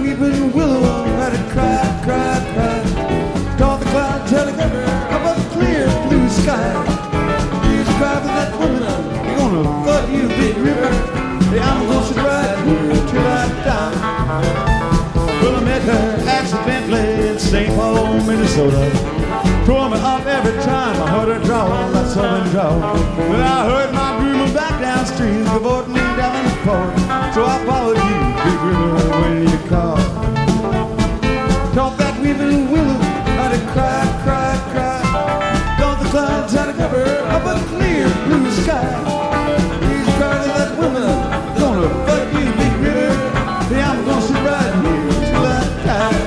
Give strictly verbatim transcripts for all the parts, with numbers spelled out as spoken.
weeping willow had to cry, cry, cry. Taught the clouds had to cover up a clear blue sky. He's cry for that woman, you're gonna flood you, big river. Hey, I'm gonna sit right here till I die. Well, I met her accidentally in Saint Paul, Minnesota. Tore me up every time I heard her draw that southern drawl. Well, I heard my dreamer back downstream, cavorting me down the port. So I followed you, big river, when you called. Taught that weeping willow how to cry, cry, cry. Taught the clouds how to cover up a clear blue sky. He's crying to that woman, gonna fuck you, big river. Hey, I'm gonna sit right here till I die.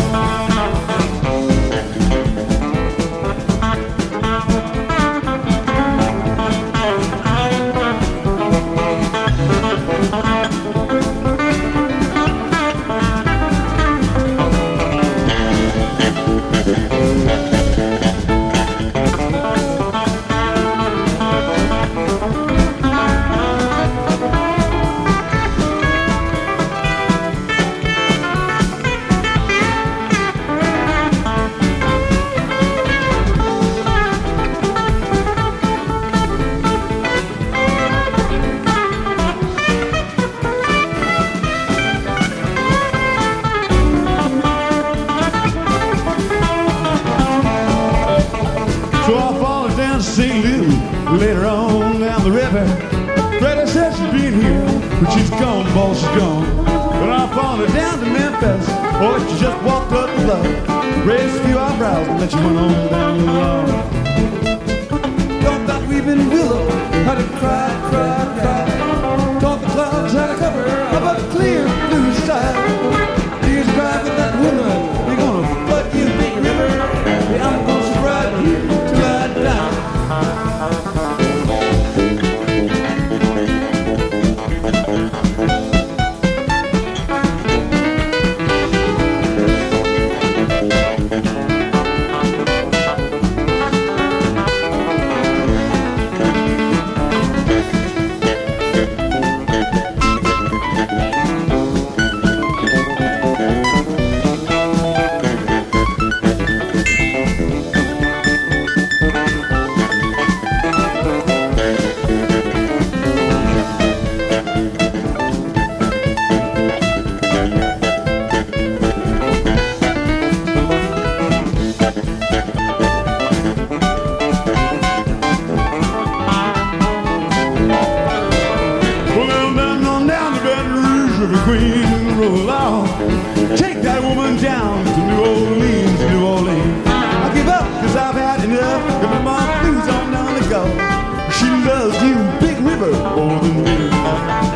So I followed down to Saint Louis, later on down the river. Freddie said she's been here, but she's gone, boss, she's gone. But I followed her down to Memphis, oh, she just walked up the block, raised a few eyebrows, and then she went on down the lawn. Taught that weeping willow how to cry, cry, cry. Taught the clouds how to cover up a clear blue sky. He's driving that woman, you're gonna flood you, big river. Hey, I'm gonna sit right here till I die. Queen, roll on. Take that woman down to New Orleans, New Orleans. I give up cause I've had enough. Give my blues on down the go. She loves you, big river, more than me.